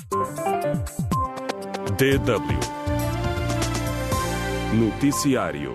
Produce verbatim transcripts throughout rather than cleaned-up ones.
D W Noticiário.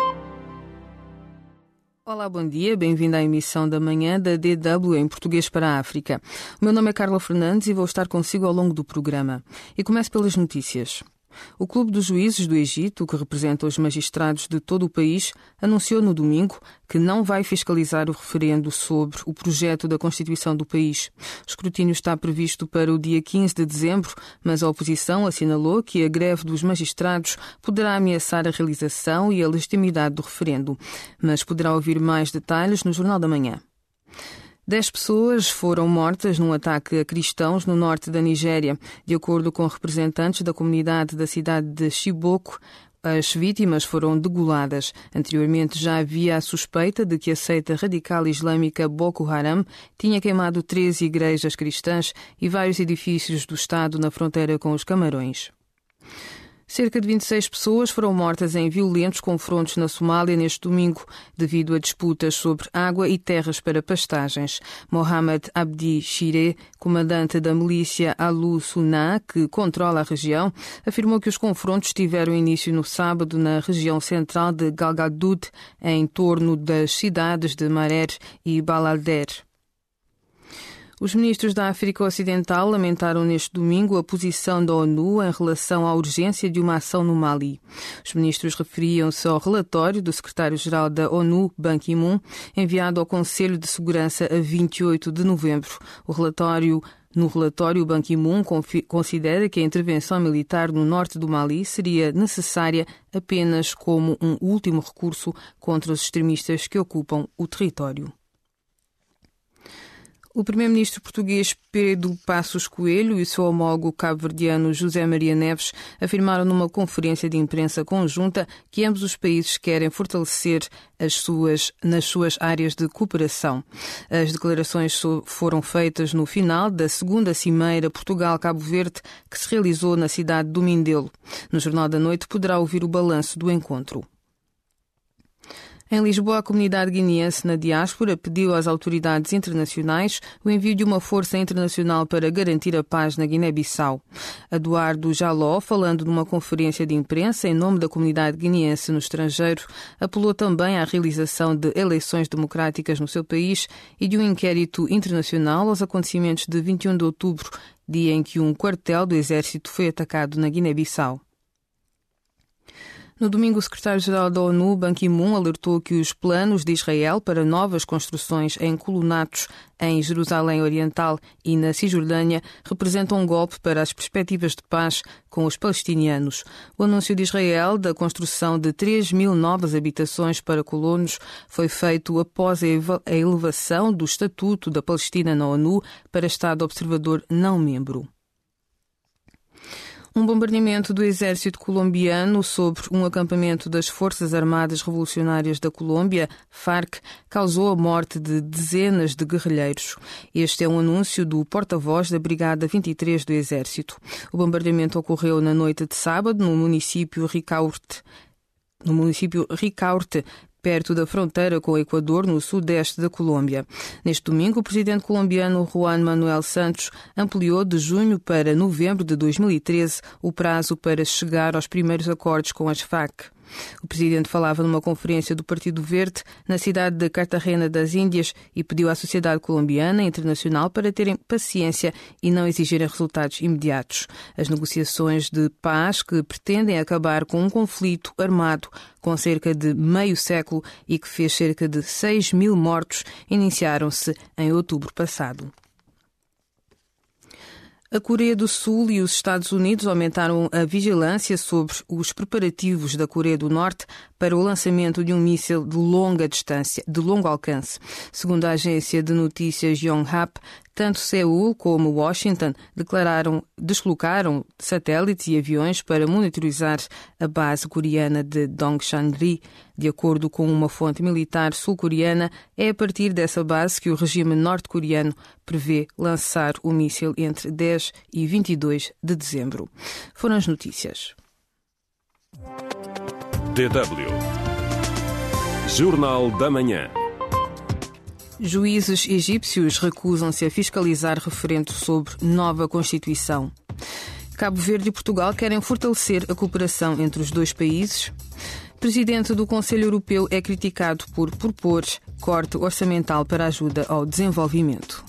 Olá, bom dia, bem-vindo à emissão da manhã da D W em português para a África. O meu nome é Carla Fernandes e vou estar consigo ao longo do programa. E começo pelas notícias. O Clube dos Juízes do Egito, que representa os magistrados de todo o país, anunciou no domingo que não vai fiscalizar o referendo sobre o projeto da Constituição do país. O escrutínio está previsto para o dia quinze de dezembro, mas a oposição assinalou que a greve dos magistrados poderá ameaçar a realização e a legitimidade do referendo. Mas poderá ouvir mais detalhes no Jornal da Manhã. Dez pessoas foram mortas num ataque a cristãos no norte da Nigéria. De acordo com representantes da comunidade da cidade de Chibok, as vítimas foram degoladas. Anteriormente já havia a suspeita de que a seita radical islâmica Boko Haram tinha queimado treze igrejas cristãs e vários edifícios do Estado na fronteira com os Camarões. Cerca de vinte e seis pessoas foram mortas em violentos confrontos na Somália neste domingo, devido a disputas sobre água e terras para pastagens. Mohamed Abdi Shire, comandante da milícia Alu-Sunnah, que controla a região, afirmou que os confrontos tiveram início no sábado na região central de Galgaduud, em torno das cidades de Marer e Balader. Os ministros da África Ocidental lamentaram neste domingo a posição da ONU em relação à urgência de uma ação no Mali. Os ministros referiam-se ao relatório do secretário-geral da ONU, Ban Ki-moon, enviado ao Conselho de Segurança a vinte e oito de novembro. O relatório No relatório, Ban Ki-moon considera que a intervenção militar no norte do Mali seria necessária apenas como um último recurso contra os extremistas que ocupam o território. O primeiro-ministro português Pedro Passos Coelho e o seu homólogo cabo-verdiano José Maria Neves afirmaram numa conferência de imprensa conjunta que ambos os países querem fortalecer as suas, nas suas áreas de cooperação. As declarações foram feitas no final da segunda cimeira Portugal-Cabo Verde, que se realizou na cidade do Mindelo. No Jornal da Noite poderá ouvir o balanço do encontro. Em Lisboa, a comunidade guineense na diáspora pediu às autoridades internacionais o envio de uma força internacional para garantir a paz na Guiné-Bissau. Eduardo Jaló, falando numa conferência de imprensa em nome da comunidade guineense no estrangeiro, apelou também à realização de eleições democráticas no seu país e de um inquérito internacional aos acontecimentos de vinte e um de outubro, dia em que um quartel do Exército foi atacado na Guiné-Bissau. No domingo, o secretário-geral da ONU, Ban Ki-moon, alertou que os planos de Israel para novas construções em colonatos em Jerusalém Oriental e na Cisjordânia representam um golpe para as perspectivas de paz com os palestinianos. O anúncio de Israel da construção de três mil novas habitações para colonos foi feito após a elevação do Estatuto da Palestina na ONU para Estado observador não membro. Um bombardeamento do exército colombiano sobre um acampamento das Forças Armadas Revolucionárias da Colômbia, FARC, causou a morte de dezenas de guerrilheiros. Este é um anúncio do porta-voz da Brigada vinte e três do Exército. O bombardeamento ocorreu na noite de sábado no município Ricaurte, no município Ricaurte, perto da fronteira com o Equador, no sudeste da Colômbia. Neste domingo, o presidente colombiano Juan Manuel Santos ampliou de junho para novembro de dois mil e treze o prazo para chegar aos primeiros acordos com as FARC. O presidente falava numa conferência do Partido Verde na cidade de Cartagena das Índias e pediu à sociedade colombiana e internacional para terem paciência e não exigirem resultados imediatos. As negociações de paz que pretendem acabar com um conflito armado com cerca de meio século e que fez cerca de seis mil mortos iniciaram-se em outubro passado. A Coreia do Sul e os Estados Unidos aumentaram a vigilância sobre os preparativos da Coreia do Norte para o lançamento de um míssil de longa distância, de longo alcance. Segundo a agência de notícias Yonhap, tanto Seul como Washington declararam, deslocaram satélites e aviões para monitorizar a base coreana de Dongsan-ri. De acordo com uma fonte militar sul-coreana, é a partir dessa base que o regime norte-coreano prevê lançar o míssil entre dez e vinte e dois de dezembro. Foram as notícias. D W Jornal da Manhã. Juízes egípcios recusam-se a fiscalizar referendo sobre nova Constituição. Cabo Verde e Portugal querem fortalecer a cooperação entre os dois países. Presidente do Conselho Europeu é criticado por propor corte orçamental para ajuda ao desenvolvimento.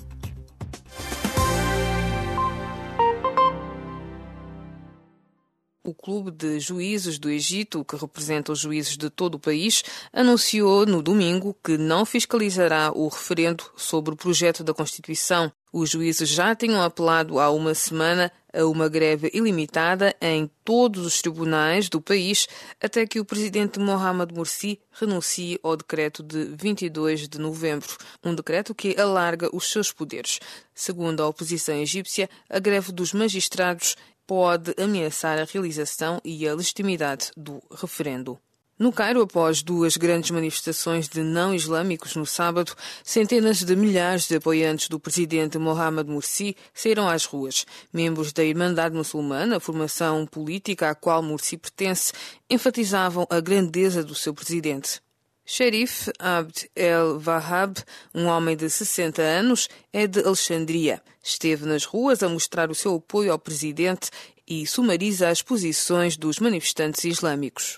O Clube de Juízes do Egito, que representa os juízes de todo o país, anunciou no domingo que não fiscalizará o referendo sobre o projeto da Constituição. Os juízes já tinham apelado há uma semana a uma greve ilimitada em todos os tribunais do país, até que o presidente Mohamed Morsi renuncie ao decreto de vinte e dois de novembro, um decreto que alarga os seus poderes. Segundo a oposição egípcia, a greve dos magistrados pode ameaçar a realização e a legitimidade do referendo. No Cairo, após duas grandes manifestações de não-islâmicos no sábado, centenas de milhares de apoiantes do presidente Mohamed Morsi saíram às ruas. Membros da Irmandade Muçulmana, a formação política à qual Morsi pertence, enfatizavam a grandeza do seu presidente. Sherif Abd el-Wahhab, um homem de sessenta anos, é de Alexandria. Esteve nas ruas a mostrar o seu apoio ao presidente e sumariza as posições dos manifestantes islâmicos.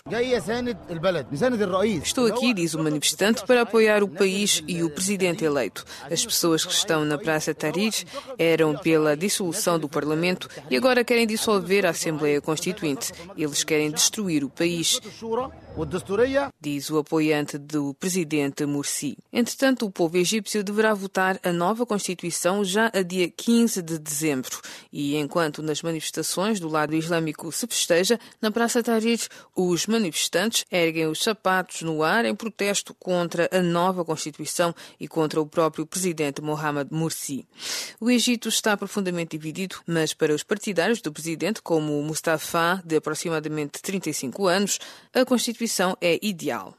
Estou aqui, diz o manifestante, para apoiar o país e o presidente eleito. As pessoas que estão na Praça Tahrir eram pela dissolução do Parlamento e agora querem dissolver a Assembleia Constituinte. Eles querem destruir o país, diz o apoiante do presidente Morsi. Entretanto, o povo egípcio deverá votar a nova Constituição já a dia quinze de dezembro. E enquanto nas manifestações do lado islâmico se festeja, na Praça Tahrir, os manifestantes erguem os sapatos no ar em protesto contra a nova Constituição e contra o próprio presidente Mohamed Morsi. O Egito está profundamente dividido, mas para os partidários do presidente, como o Mustafa, de aproximadamente trinta e cinco anos, a Constituição é ideal.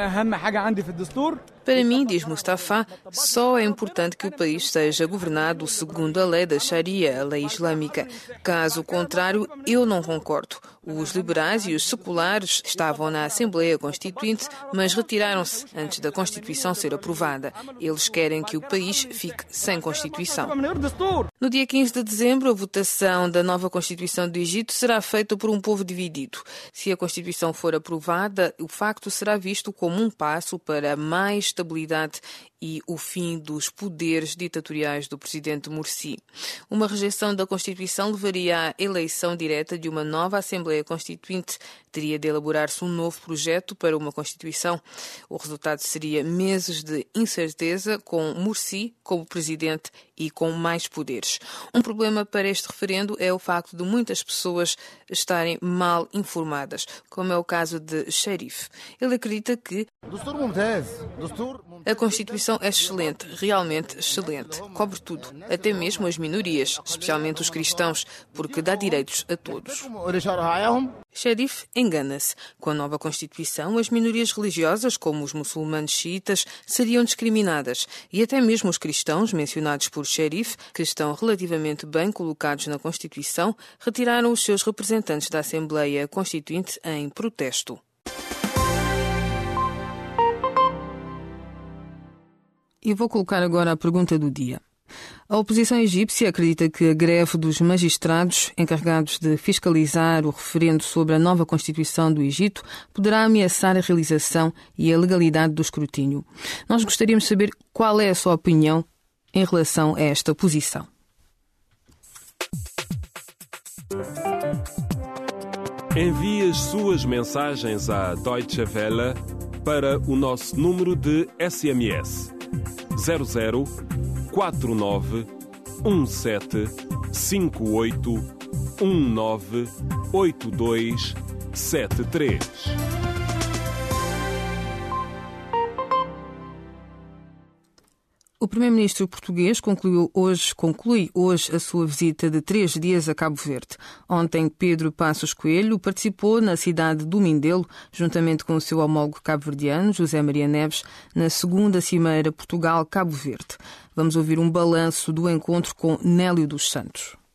Para mim, diz Mustafa, só é importante que o país seja governado segundo a lei da Sharia, a lei islâmica. Caso contrário, eu não concordo. Os liberais e os seculares estavam na Assembleia Constituinte, mas retiraram-se antes da Constituição ser aprovada. Eles querem que o país fique sem Constituição. No dia quinze de dezembro, a votação da nova Constituição do Egito será feita por um povo dividido. Se a Constituição for aprovada, o facto será visto como um passo para mais estabilidade e o fim dos poderes ditatoriais do presidente Morsi. Uma rejeição da Constituição levaria à eleição direta de uma nova Assembleia Constituinte. Teria de elaborar-se um novo projeto para uma Constituição. O resultado seria meses de incerteza, com Morsi como presidente e com mais poderes. Um problema para este referendo é o facto de muitas pessoas estarem mal informadas, como é o caso de Sherif. Ele acredita que a Constituição é excelente, realmente excelente. Cobre tudo, até mesmo as minorias, especialmente os cristãos, porque dá direitos a todos. Sherif engana-se. Com a nova Constituição, as minorias religiosas, como os muçulmanos xiitas, seriam discriminadas. E até mesmo os cristãos, mencionados por Sherif, que estão relativamente bem colocados na Constituição, retiraram os seus representantes da Assembleia Constituinte em protesto. E vou colocar agora a pergunta do dia. A oposição egípcia acredita que a greve dos magistrados encarregados de fiscalizar o referendo sobre a nova Constituição do Egito poderá ameaçar a realização e a legalidade do escrutínio. Nós gostaríamos de saber qual é a sua opinião em relação a esta posição. Envie as suas mensagens à Deutsche Welle para o nosso número de S M S zero zero quatro nove um sete cinco oito um nove oito dois sete três. O primeiro-ministro português concluiu hoje, conclui hoje a sua visita de três dias a Cabo Verde. Ontem, Pedro Passos Coelho participou na cidade do Mindelo, juntamente com o seu homólogo cabo-verdiano, José Maria Neves, na segunda Cimeira Portugal-Cabo Verde. Vamos ouvir um balanço do encontro com Nélio dos Santos.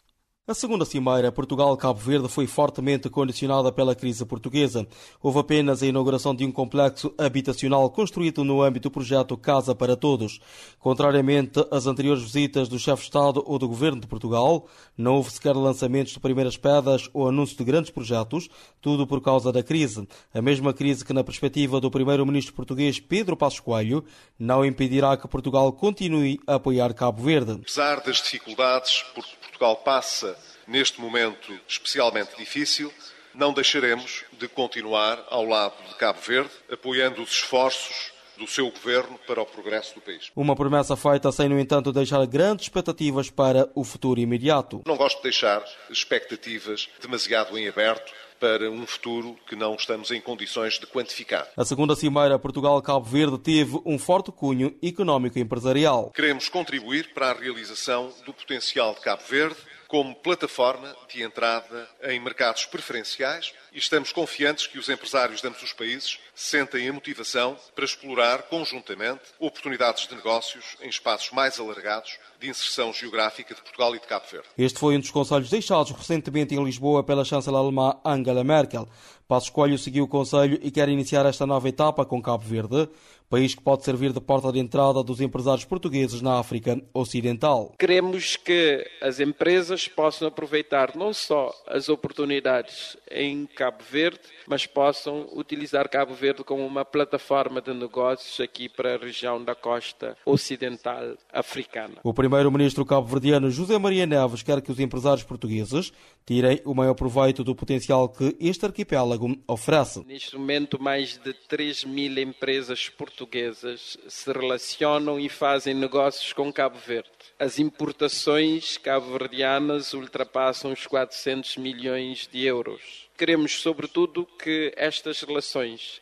A segunda cimeira Portugal-Cabo Verde foi fortemente condicionada pela crise portuguesa. Houve apenas a inauguração de um complexo habitacional construído no âmbito do projeto Casa para Todos. Contrariamente às anteriores visitas do chefe de Estado ou do Governo de Portugal, não houve sequer lançamentos de primeiras pedras ou anúncios de grandes projetos, tudo por causa da crise. A mesma crise que, na perspectiva do primeiro-ministro português Pedro Passos Coelho, não impedirá que Portugal continue a apoiar Cabo Verde. Apesar das dificuldades por que Portugal passa neste momento especialmente difícil, não deixaremos de continuar ao lado de Cabo Verde, apoiando os esforços do seu governo para o progresso do país. Uma promessa feita sem, no entanto, deixar grandes expectativas para o futuro imediato. Não gosto de deixar expectativas demasiado em aberto para um futuro que não estamos em condições de quantificar. A segunda cimeira Portugal-Cabo Verde teve um forte cunho económico e empresarial. Queremos contribuir para a realização do potencial de Cabo Verde como plataforma de entrada em mercados preferenciais e estamos confiantes que os empresários de ambos os países sentem a motivação para explorar conjuntamente oportunidades de negócios em espaços mais alargados de inserção geográfica de Portugal e de Cabo Verde. Este foi um dos conselhos deixados recentemente em Lisboa pela chanceler alemã Angela Merkel. Passos Coelho seguiu o conselho e quer iniciar esta nova etapa com Cabo Verde, país que pode servir de porta de entrada dos empresários portugueses na África Ocidental. Queremos que as empresas possam aproveitar não só as oportunidades em Cabo Verde, mas possam utilizar Cabo Verde como uma plataforma de negócios aqui para a região da costa ocidental africana. O primeiro-ministro cabo-verdiano José Maria Neves quer que os empresários portugueses tirem o maior proveito do potencial que este arquipélago oferece. Neste momento, mais de três mil empresas portuguesas se relacionam e fazem negócios com Cabo Verde. As importações cabo-verdianas ultrapassam os quatrocentos milhões de euros. Queremos, sobretudo, que estas relações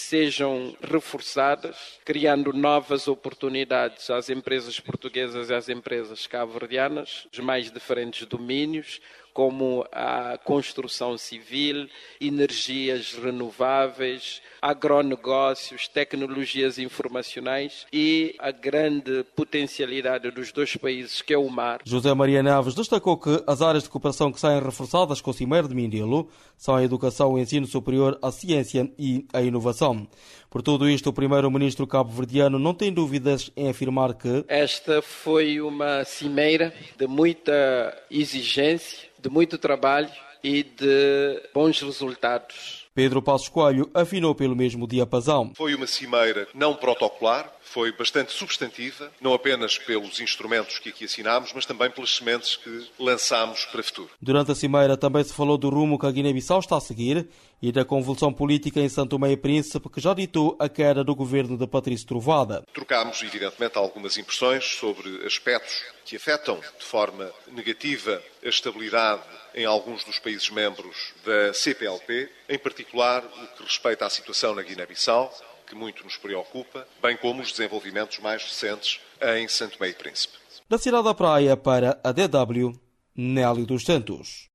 sejam reforçadas, criando novas oportunidades às empresas portuguesas e às empresas cabo-verdianas, os mais diferentes domínios, como a construção civil, energias renováveis, agronegócios, tecnologias informacionais e a grande potencialidade dos dois países, que é o mar. José Maria Neves destacou que as áreas de cooperação que saem reforçadas com o Cimeiro de Mindelo são a educação, o ensino superior, a ciência e a inovação. Por tudo isto, o primeiro-ministro cabo-verdiano não tem dúvidas em afirmar que esta foi uma cimeira de muita exigência, de muito trabalho e de bons resultados. Pedro Passos Coelho afinou pelo mesmo diapasão. Foi uma cimeira não protocolar, foi bastante substantiva, não apenas pelos instrumentos que aqui assinámos, mas também pelas sementes que lançámos para o futuro. Durante a cimeira também se falou do rumo que a Guiné-Bissau está a seguir e da convulsão política em São Tomé e Príncipe, que já ditou a queda do governo de Patrício Trovada. Trocámos, evidentemente, algumas impressões sobre aspectos que afetam de forma negativa a estabilidade em alguns dos países membros da C P L P, em particular o que respeita à situação na Guiné-Bissau, que muito nos preocupa, bem como os desenvolvimentos mais recentes em São Tomé e Príncipe. Da cidade da Praia para a D W, Nélio dos Santos.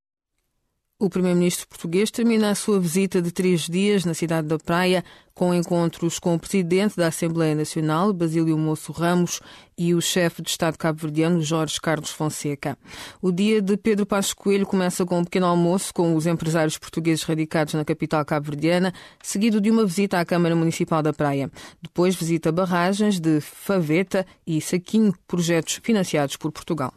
O primeiro-ministro português termina a sua visita de três dias na cidade da Praia com encontros com o presidente da Assembleia Nacional, Basílio Moço Ramos, e o chefe de Estado cabo-verdiano, Jorge Carlos Fonseca. O dia de Pedro Passos Coelho começa com um pequeno almoço com os empresários portugueses radicados na capital cabo-verdiana, seguido de uma visita à Câmara Municipal da Praia. Depois visita barragens de Faveta e Saquinho, projetos financiados por Portugal.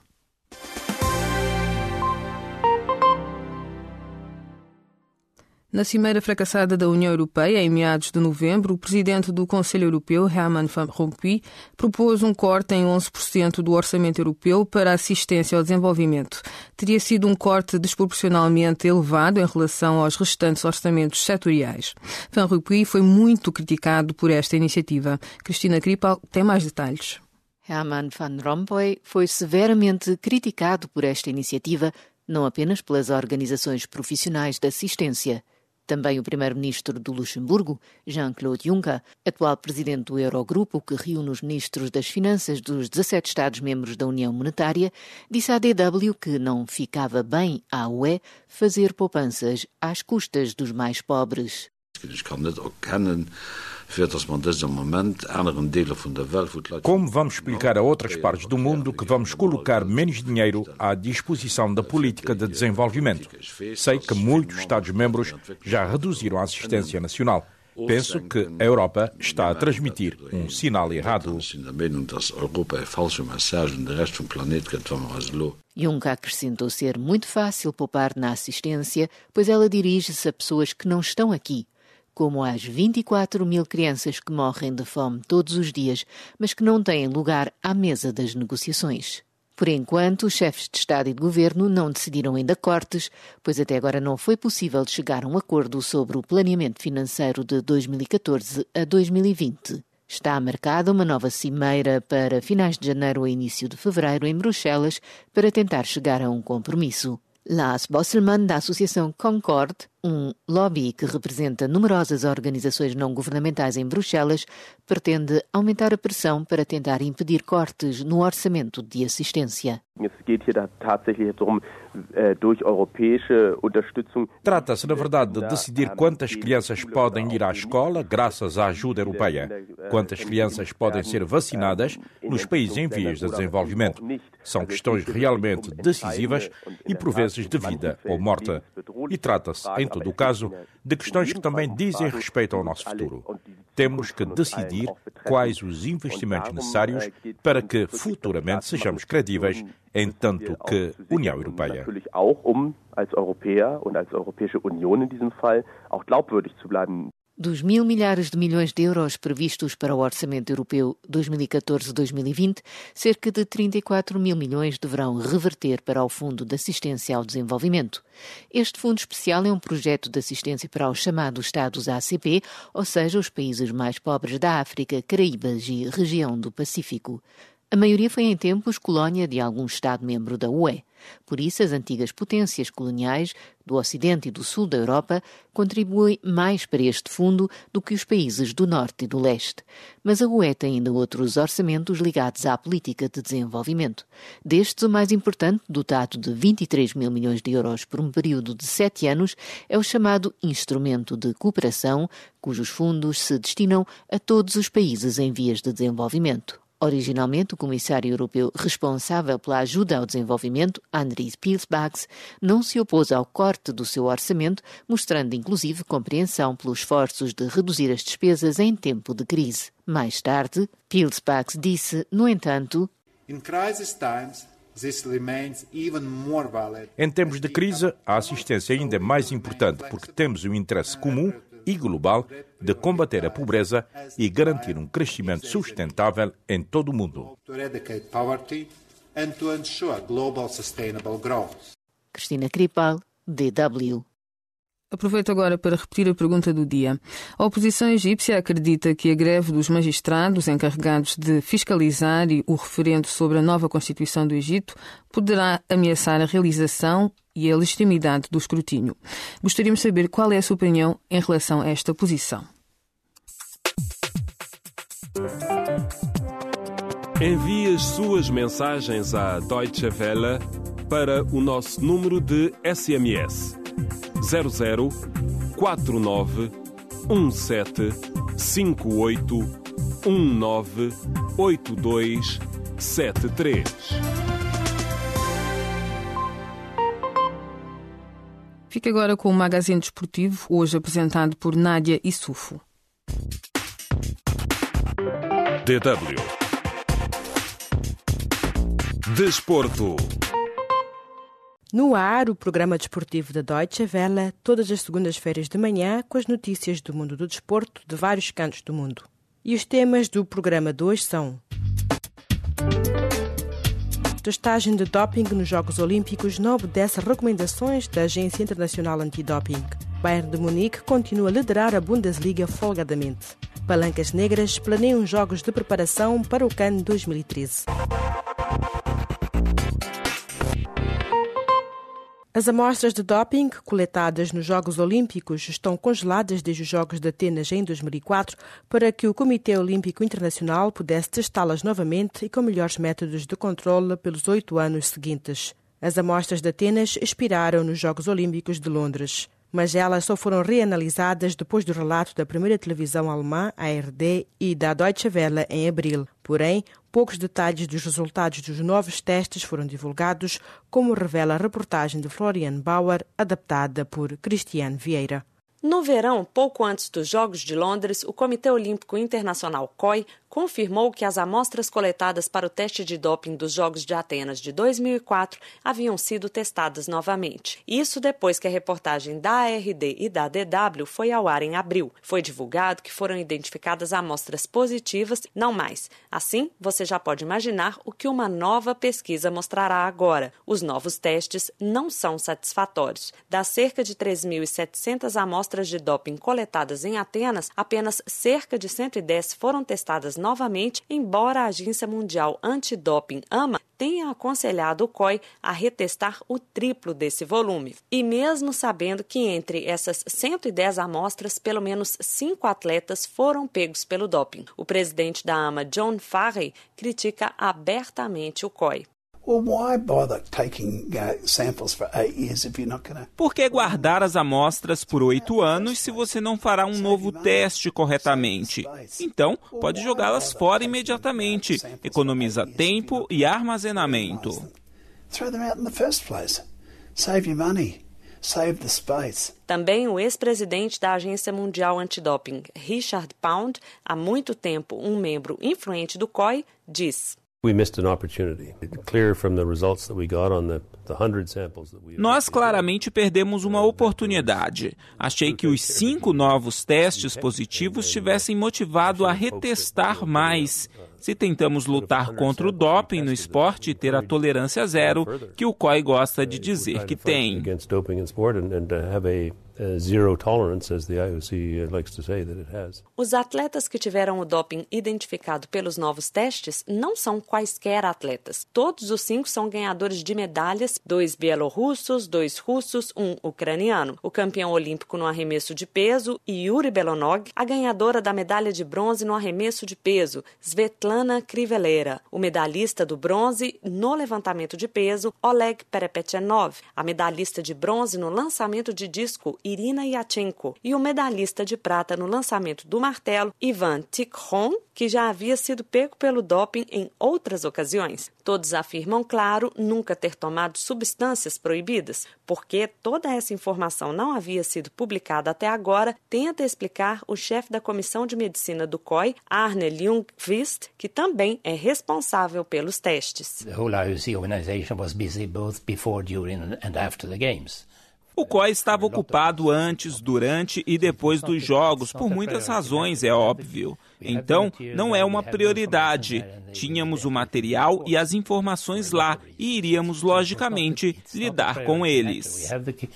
Na cimeira fracassada da União Europeia, em meados de novembro, o presidente do Conselho Europeu, Herman Van Rompuy, propôs um corte em onze por cento do orçamento europeu para a assistência ao desenvolvimento. Teria sido um corte desproporcionalmente elevado em relação aos restantes orçamentos setoriais. Van Rompuy foi muito criticado por esta iniciativa. Cristina Kripal tem mais detalhes. Herman Van Rompuy foi severamente criticado por esta iniciativa, não apenas pelas organizações profissionais de assistência. Também o primeiro-ministro do Luxemburgo, Jean-Claude Juncker, atual presidente do Eurogrupo, que reúne os ministros das Finanças dos dezassete Estados-membros da União Monetária, disse à D W que não ficava bem à U E fazer poupanças às custas dos mais pobres. Dus kan het ook kennen Como vamos explicar a outras partes do mundo que vamos colocar menos dinheiro à disposição da política de desenvolvimento? Sei que muitos Estados-membros já reduziram a assistência nacional. Penso que a Europa está a transmitir um sinal errado. Juncker acrescentou ser muito fácil poupar na assistência, pois ela dirige-se a pessoas que não estão aqui, como as vinte e quatro mil crianças que morrem de fome todos os dias, mas que não têm lugar à mesa das negociações. Por enquanto, os chefes de Estado e de Governo não decidiram ainda cortes, pois até agora não foi possível chegar a um acordo sobre o planeamento financeiro de dois mil e catorze a dois mil e vinte. Está marcada uma nova cimeira para finais de janeiro ou início de fevereiro em Bruxelas para tentar chegar a um compromisso. Lars Bosselmann, da Associação Concord, um lobby que representa numerosas organizações não governamentais em Bruxelas, pretende aumentar a pressão para tentar impedir cortes no orçamento de assistência. Trata-se, na verdade, de decidir quantas crianças podem ir à escola graças à ajuda europeia, quantas crianças podem ser vacinadas nos países em vias de desenvolvimento. São questões realmente decisivas e, por vezes, de vida ou morte. E trata-se, em todo o caso, de questões que também dizem respeito ao nosso futuro. Temos que decidir quais os investimentos necessários para que futuramente sejamos credíveis, em tanto que União Europeia. Dos mil milhares de milhões de euros previstos para o Orçamento Europeu dois mil e catorze a dois mil e vinte, cerca de trinta e quatro mil milhões deverão reverter para o Fundo de Assistência ao Desenvolvimento. Este fundo especial é um projeto de assistência para os chamados Estados A C P, ou seja, os países mais pobres da África, Caraíbas e região do Pacífico. A maioria foi em tempos colónia de algum Estado-membro da U E. Por isso, as antigas potências coloniais do Ocidente e do Sul da Europa contribuem mais para este fundo do que os países do Norte e do Leste. Mas a U E tem ainda outros orçamentos ligados à política de desenvolvimento. Destes, o mais importante, dotado de vinte e três mil milhões de euros por um período de sete anos, é o chamado Instrumento de Cooperação, cujos fundos se destinam a todos os países em vias de desenvolvimento. Originalmente, o comissário europeu responsável pela ajuda ao desenvolvimento, Andris Piebalgs, não se opôs ao corte do seu orçamento, mostrando inclusive compreensão pelos esforços de reduzir as despesas em tempo de crise. Mais tarde, Piebalgs disse, no entanto, In crisis times, this remains even more valid. Em tempos de crise, a assistência ainda é mais importante porque temos um interesse comum e global de combater a pobreza e garantir um crescimento sustentável em todo o mundo. Cristina Kripal, D W. Aproveito agora para repetir a pergunta do dia. A oposição egípcia acredita que a greve dos magistrados encarregados de fiscalizar o referendo sobre a nova Constituição do Egito poderá ameaçar a realização e a legitimidade do escrutínio. Gostaríamos de saber qual é a sua opinião em relação a esta posição. Envie as suas mensagens à Deutsche Welle para o nosso número de S M S zero zero quatro nove um sete cinco oito um nove oito dois sete três. Fique agora com o Magazine Desportivo, hoje apresentado por Nádia Issoufo. D W Desporto. No ar, o programa desportivo da Deutsche Welle, todas as segundas-feiras de manhã, com as notícias do mundo do desporto de vários cantos do mundo. E os temas do programa de hoje são: testagem de doping nos Jogos Olímpicos não obedece recomendações da Agência Internacional Antidoping. Bayern de Munique continua a liderar a Bundesliga folgadamente. Palancas Negras planeiam jogos de preparação para o CAN dois mil e treze. As amostras de doping coletadas nos Jogos Olímpicos estão congeladas desde os Jogos de Atenas em dois mil e quatro para que o Comitê Olímpico Internacional pudesse testá-las novamente e com melhores métodos de controle pelos oito anos seguintes. As amostras de Atenas expiraram nos Jogos Olímpicos de Londres. mas elas só foram reanalisadas depois do relato da primeira televisão alemã, A R D, e da Deutsche Welle em abril. Porém, poucos detalhes dos resultados dos novos testes foram divulgados, como revela a reportagem de Florian Bauer, adaptada por Cristiane Vieira. No verão, pouco antes dos Jogos de Londres, o Comitê Olímpico Internacional C O I confirmou que as amostras coletadas para o teste de doping dos Jogos de Atenas de dois mil e quatro haviam sido testadas novamente. Isso depois que a reportagem da A R D e da D W foi ao ar em abril. Foi divulgado que foram identificadas amostras positivas, não mais. Assim, você já pode imaginar o que uma nova pesquisa mostrará agora. Os novos testes não são satisfatórios. Das cerca de três mil e setecentas amostras de doping coletadas em Atenas, apenas cerca de cento e dez foram testadas novamente, embora a Agência Mundial Antidoping, AMA, tenha aconselhado o C O I a retestar o triplo desse volume. E mesmo sabendo que entre essas cento e dez amostras, pelo menos cinco atletas foram pegos pelo doping. O presidente da AMA, John Farrey, critica abertamente o C O I. Por que guardar as amostras por oito anos se você não fará um novo teste corretamente? Então, pode jogá-las fora imediatamente. Economiza tempo e armazenamento. Também o ex-presidente da Agência Mundial Antidoping, Richard Pound, há muito tempo um membro influente do C O I, diz: Nós claramente perdemos uma oportunidade. Achei que os cinco novos testes positivos tivessem motivado a retestar mais. Se tentamos lutar contra o doping no esporte e ter a tolerância zero, que o C O I gosta de dizer que tem. Os atletas que tiveram o doping identificado pelos novos testes não são quaisquer atletas. Todos os cinco são ganhadores de medalhas, dois bielorrussos, dois russos, um ucraniano. O campeão olímpico no arremesso de peso, Yuri Belonog, a ganhadora da medalha de bronze no arremesso de peso, Svetlana Krivellera, o medalhista do bronze no levantamento de peso, Oleg Perepetchenov, a medalhista de bronze no lançamento de disco, Irina Yatchenko, e o medalhista de prata no lançamento do martelo, Ivan Tikhon, que já havia sido pego pelo doping em outras ocasiões. Todos afirmam, claro, nunca ter tomado substâncias proibidas. Porque toda essa informação não havia sido publicada até agora, tenta explicar o chefe da Comissão de Medicina do C O I, Arne Ljungqvist, que também é responsável pelos testes. The whole I O C organization was busy both before, during and after the games. O C O I estava ocupado antes, durante e depois dos jogos, por muitas razões, é óbvio. Então, não é uma prioridade. Tínhamos o material e as informações lá e iríamos, logicamente, lidar com eles.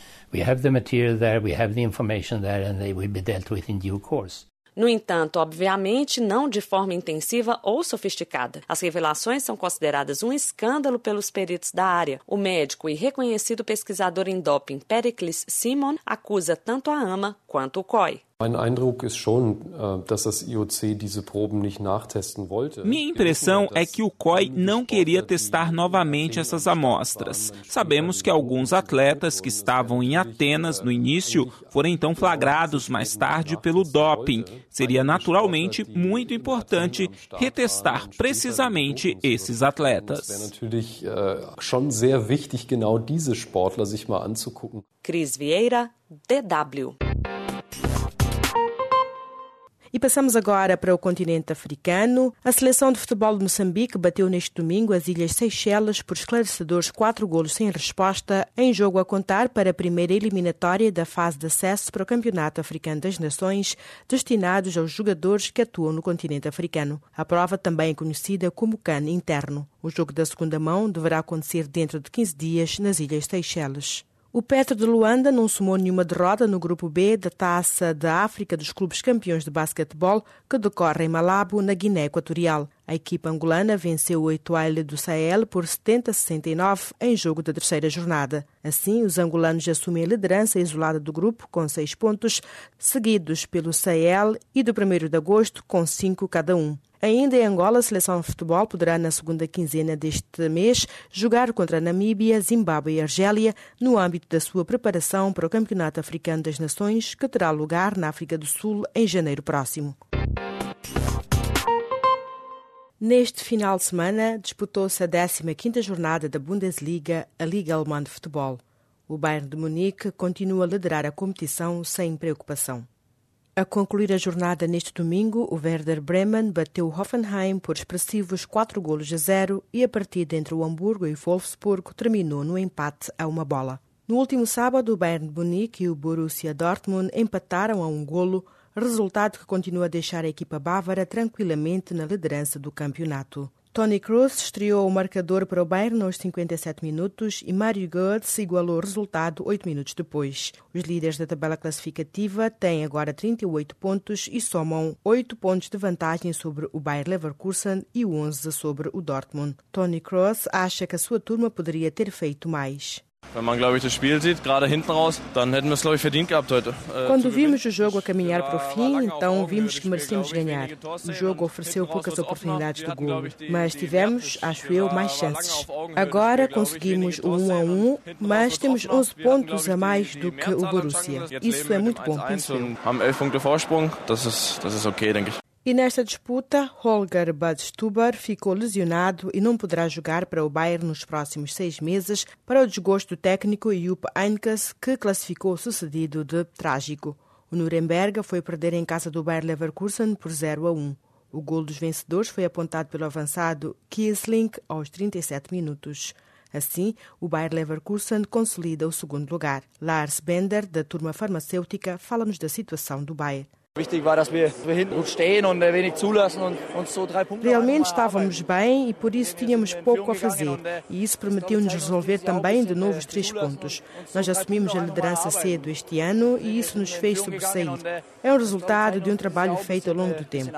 No entanto, obviamente, não de forma intensiva ou sofisticada. As revelações são consideradas um escândalo pelos peritos da área. O médico e reconhecido pesquisador em doping Pericles Simon acusa tanto a AMA quanto o C O I. Minha impressão é que o C O I não queria testar novamente essas amostras. Sabemos que alguns atletas que estavam em Atenas no início foram então flagrados mais tarde pelo doping. Seria naturalmente muito importante retestar precisamente esses atletas. Cris Vieira, D W. E passamos agora para o continente africano. A seleção de futebol de Moçambique bateu neste domingo as Ilhas Seychelles por esclarecedores quatro golos sem resposta, em jogo a contar para a primeira eliminatória da fase de acesso para o Campeonato Africano das Nações, destinados aos jogadores que atuam no continente africano. A prova também é conhecida como CAN interno. O jogo da segunda mão deverá acontecer dentro de quinze dias nas Ilhas Seychelles. O Petro de Luanda não somou nenhuma derrota no Grupo B da Taça da África dos Clubes Campeões de Basquetebol, que decorre em Malabo, na Guiné Equatorial. A equipa angolana venceu o Etoile do Sahel por setenta a sessenta e nove em jogo da terceira jornada. Assim, os angolanos assumem a liderança isolada do grupo com seis pontos, seguidos pelo Sahel e do primeiro de agosto com cinco cada um. Ainda em Angola, a seleção de futebol poderá, na segunda quinzena deste mês, jogar contra Namíbia, Zimbábue e Argélia no âmbito da sua preparação para o Campeonato Africano das Nações, que terá lugar na África do Sul em janeiro próximo. Neste final de semana, disputou-se a décima quinta jornada da Bundesliga, a Liga Alemã de Futebol. O Bayern de Munique continua a liderar a competição sem preocupação. A concluir a jornada neste domingo, o Werder Bremen bateu o Hoffenheim por expressivos quatro golos a zero e a partida entre o Hamburgo e o Wolfsburgo terminou no empate a uma bola. No último sábado, o Bayern de Munique e o Borussia Dortmund empataram a um golo, resultado que continua a deixar a equipa bávara tranquilamente na liderança do campeonato. Toni Kroos estreou o marcador para o Bayern aos cinquenta e sete minutos e Mario Götze igualou o resultado oito minutos depois. Os líderes da tabela classificativa têm agora trinta e oito pontos e somam oito pontos de vantagem sobre o Bayer Leverkusen e onze sobre o Dortmund. Toni Kroos acha que a sua turma poderia ter feito mais. Quando vimos o jogo a caminhar para o fim, então vimos que merecíamos ganhar. O jogo ofereceu poucas oportunidades de golo, mas tivemos, acho eu, mais chances. Agora conseguimos o um a um, mas temos onze pontos a mais do que o Borussia. Isso é muito bom, penso eu. E nesta disputa, Holger Badstuber ficou lesionado e não poderá jogar para o Bayern nos próximos seis meses, para o desgosto do técnico Jupp Heynckes, que classificou o sucedido de trágico. O Nuremberg foi perder em casa do Bayer Leverkusen por zero a um. O golo dos vencedores foi apontado pelo avançado Kiesling aos trinta e sete minutos. Assim, o Bayer Leverkusen consolida o segundo lugar. Lars Bender, da turma farmacêutica, fala-nos da situação do Bayer. Realmente estávamos bem e por isso tínhamos pouco a fazer, e isso permitiu-nos resolver também de novo os três pontos. Nós assumimos a liderança cedo este ano e isso nos fez sobressair. É um resultado de um trabalho feito ao longo do tempo.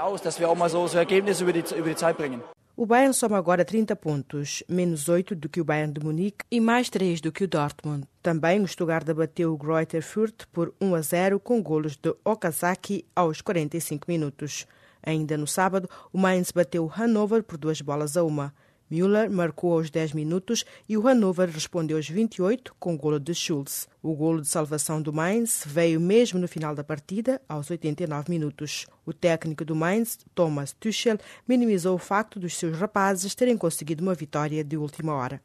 O Bayern soma agora trinta pontos, menos oito do que o Bayern de Munique e mais três do que o Dortmund. Também o Stuttgart bateu o Greuther Fürth por um a zero com golos de Okazaki aos quarenta e cinco minutos. Ainda no sábado, o Mainz bateu o Hannover por duas bolas a uma. Müller marcou aos dez minutos e o Hannover respondeu aos vinte e oito com o golo de Schulz. O golo de salvação do Mainz veio mesmo no final da partida, aos oitenta e nove minutos. O técnico do Mainz, Thomas Tuchel, minimizou o facto dos seus rapazes terem conseguido uma vitória de última hora.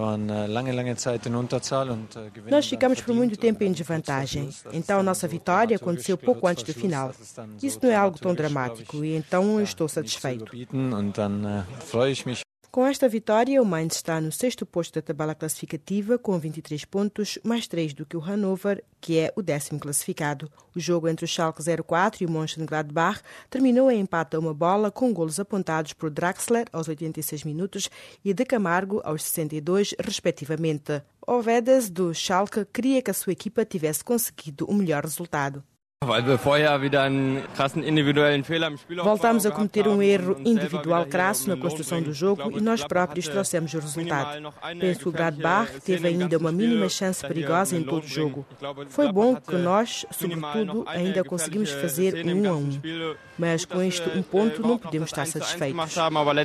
Nós ficamos por muito tempo em desvantagem, então a nossa vitória aconteceu pouco antes do final. Isso não é algo tão dramático e então eu estou satisfeito. Com esta vitória, o Mainz está no sexto posto da tabela classificativa com vinte e três pontos, mais três do que o Hannover, que é o décimo classificado. O jogo entre o Schalke zero quatro e o Mönchengladbach terminou em empate a uma bola com golos apontados por Draxler aos oitenta e seis minutos e de Camargo aos sessenta e dois, respectivamente. O Vedas, do Schalke, queria que a sua equipa tivesse conseguido o melhor resultado. Voltámos a cometer um erro individual crasso na construção do jogo e nós próprios trouxemos o resultado. Penso que o Gladbach teve ainda uma mínima chance perigosa em todo o jogo. Foi bom que nós, sobretudo, ainda conseguimos fazer um a um. Mas com este um ponto não podemos estar satisfeitos.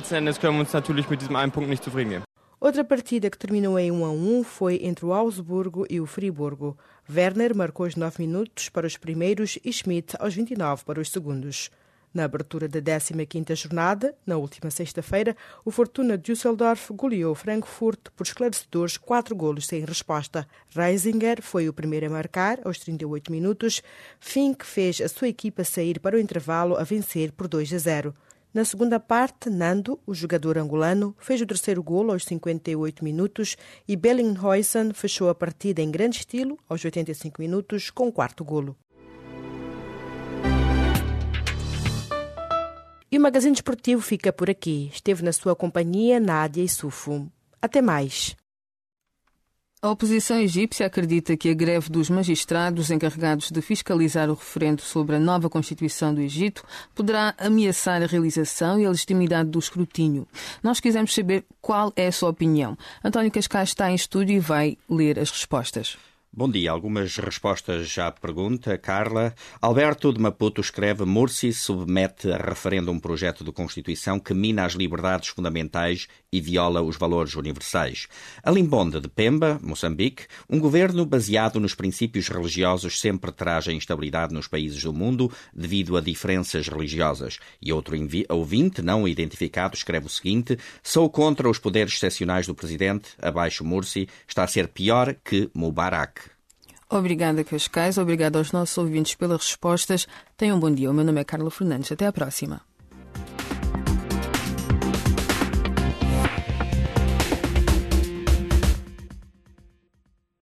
Outra partida que terminou em um a um foi entre o Augsburgo e o Friburgo. Werner marcou os nove minutos para os primeiros e Schmidt aos vinte e nove para os segundos. Na abertura da décima quinta jornada, na última sexta-feira, o Fortuna Düsseldorf goleou Frankfurt por esclarecedores quatro golos sem resposta. Reisinger foi o primeiro a marcar aos trinta e oito minutos, Fink fez a sua equipa sair para o intervalo a vencer por dois a zero. Na segunda parte, Nando, o jogador angolano, fez o terceiro golo aos cinquenta e oito minutos e Bellinghausen fechou a partida em grande estilo aos oitenta e cinco minutos com o quarto golo. E o Magazine Desportivo fica por aqui. Esteve na sua companhia Nádia Issoufou. Até mais. A oposição egípcia acredita que a greve dos magistrados encarregados de fiscalizar o referendo sobre a nova Constituição do Egito poderá ameaçar a realização e a legitimidade do escrutínio. Nós quisemos saber qual é a sua opinião. António Cascais está em estúdio e vai ler as respostas. Bom dia. Algumas respostas à pergunta, Carla. Alberto de Maputo escreve: Morsi submete a referendo um projeto de Constituição que mina as liberdades fundamentais e viola os valores universais. Alimbonde de Pemba, Moçambique: um governo baseado nos princípios religiosos sempre traz a instabilidade nos países do mundo devido a diferenças religiosas. E outro ouvinte, não identificado, escreve o seguinte: sou contra os poderes excepcionais do presidente, abaixo Morsi, está a ser pior que Mubarak. Obrigada, Cascais. Obrigada aos nossos ouvintes pelas respostas. Tenham um bom dia. O meu nome é Carla Fernandes. Até à próxima.